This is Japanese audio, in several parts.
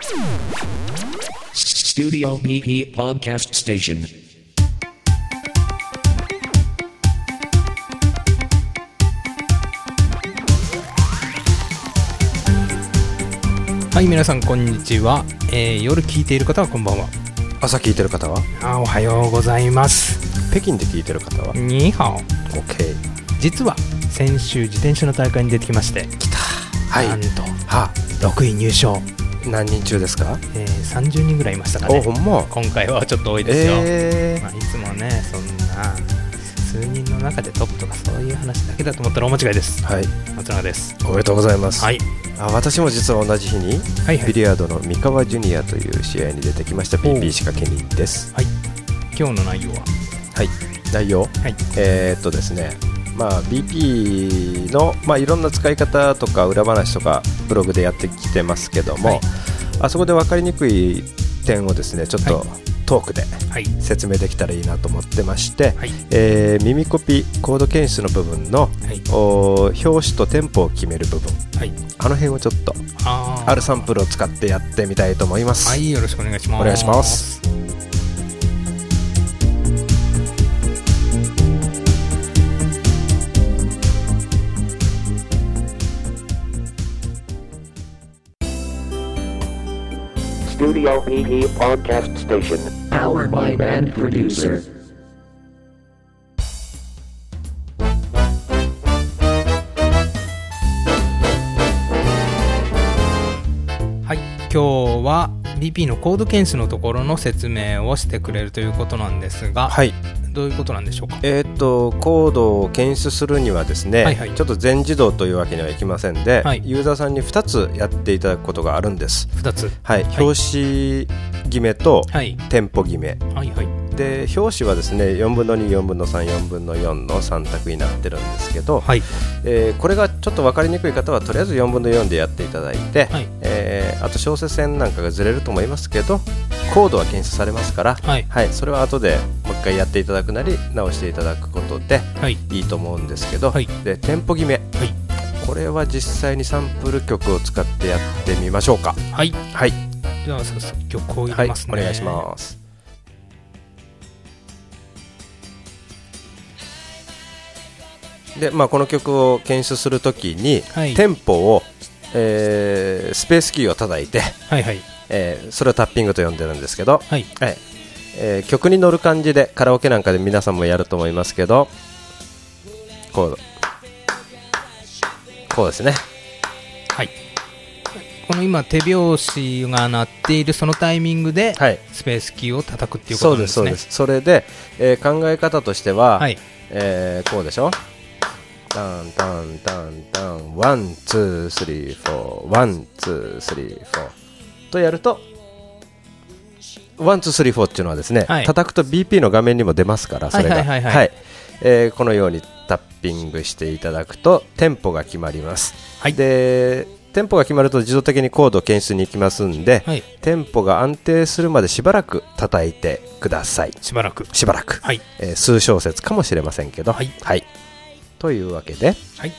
Studio BP Podcast Station. はい、皆さんこんにちは。夜聞いている方はこんばんは。 朝聞いてる方はおはようございます。 北京で聞いてる方はニーハオ。 OK。 実は先週自転車の大会に出てきまして、 来た。はい。 なんと、6位入賞。 何人中ですか ？30人ぐらいいましたかね。 ほんま。 今回はちょっと多いですよ。いつもね、そんな数人の中でトップとかそういう話だけだと思ったら大間違いです。 はい。 松永です。 おめでとうございます。 はい。 私も実は同じ日に、ビリヤードの三河ジュニアという試合に出てきました BP 仕掛け人です。 はい。今日の内容は？ はい。内容、ですね、BP の、いろんな使い方とか裏話とかブログでやってきてますけども、あそこで分かりにくい点をですねちょっと、トークで説明できたらいいなと思ってまして、耳コピコード検出の部分の、表紙とテンポを決める部分、あの辺をちょっとあるサンプルを使ってやってみたいと思います。 はい、よろしくお願いします。 お願いします。 Studio BP Podcast Station. Powered by Band Producer. はい、今日は BP のコード検出のところの説明をしてくれるということなんですが、どういうことなんでしょうか？ コードを検出するにはですね、ちょっと全自動というわけにはいきませんで、ユーザーさんに2つやっていただくことがあるんです。 2つ、 表紙決めとテンポ決め、で表紙はですね4分の2、4分の3、4分の4の3択になってるんですけど、これがちょっと分かりにくい方はとりあえず4分の4でやっていただいて、あと小節線なんかがずれると思いますけどコードは検出されますから、それは後でもう一回やっていただくなり直していただくことでいいと思うんですけど、でテンポ決め、これは実際にサンプル曲を使ってやってみましょうか。 では早速曲を入れますね。 お願いします。でこの曲を検出するときに、テンポを、スペースキーを叩いて、それをタッピングと呼んでるんですけど、曲に乗る感じでカラオケなんかで皆さんもやると思いますけど、こうですね。 この今手拍子が鳴っているそのタイミングでスペースキーを叩くっていうことなんですね。 そうです。それで、考え方としては、こうでしょ。タンタンタンタンワンツースリーフォーワンツースリーフォーとやるとワンツースリーフォーっていうのはですね、叩くと BP の画面にも出ますから、それがこのようにタッピングしていただくとテンポが決まります。でテンポが決まると自動的にコード検出に行きますんで、テンポが安定するまでしばらく叩いてください。しばらく、数小節かもしれませんけど、というわけで、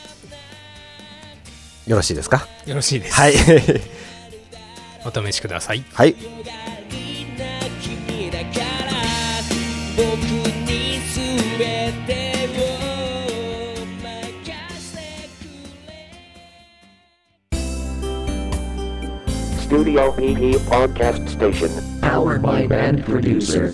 よろしいですか？ よろしいです。お試しください。 Studio BP Podcast Station. Powered by Band Producer.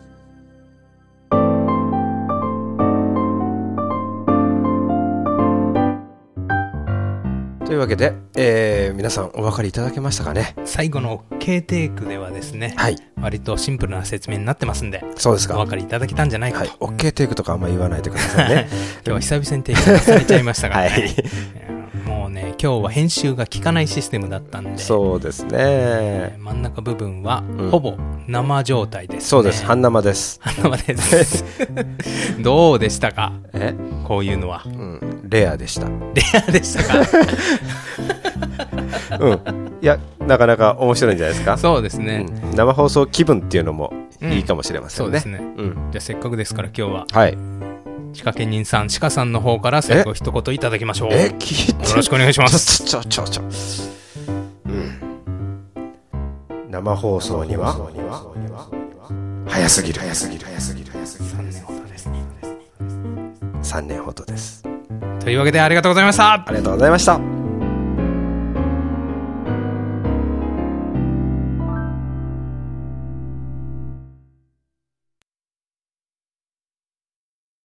というわけで、皆さんお分かりいただけましたかね？ 最後の OK テイクではですね、割とシンプルな説明になってますんで、 そうですか。 お分かりいただけたんじゃないかと。 OK テイクとかあんまり言わないでくださいね。 今日は久々にテイクされちゃいましたからね。もうね、今日は編集が効かないシステムだったんで、 そうですね、 真ん中部分はほぼ生状態ですね。 そうです、半生です。 半生ですどうでしたか？こういうのは、 レアでした。 レアでしたか？ いや、なかなか面白いんじゃないですか。 そうですね、 生放送気分っていうのもいいかもしれませんね。 そうですね、じゃあせっかくですから今日は仕掛け人さん、鹿さんの方から最後一言いただきましょう。よろしくお願いします。 生放送には早すぎる。 3年ほどですね。 3年ほどです。 というわけでありがとうございました。 ありがとうございました。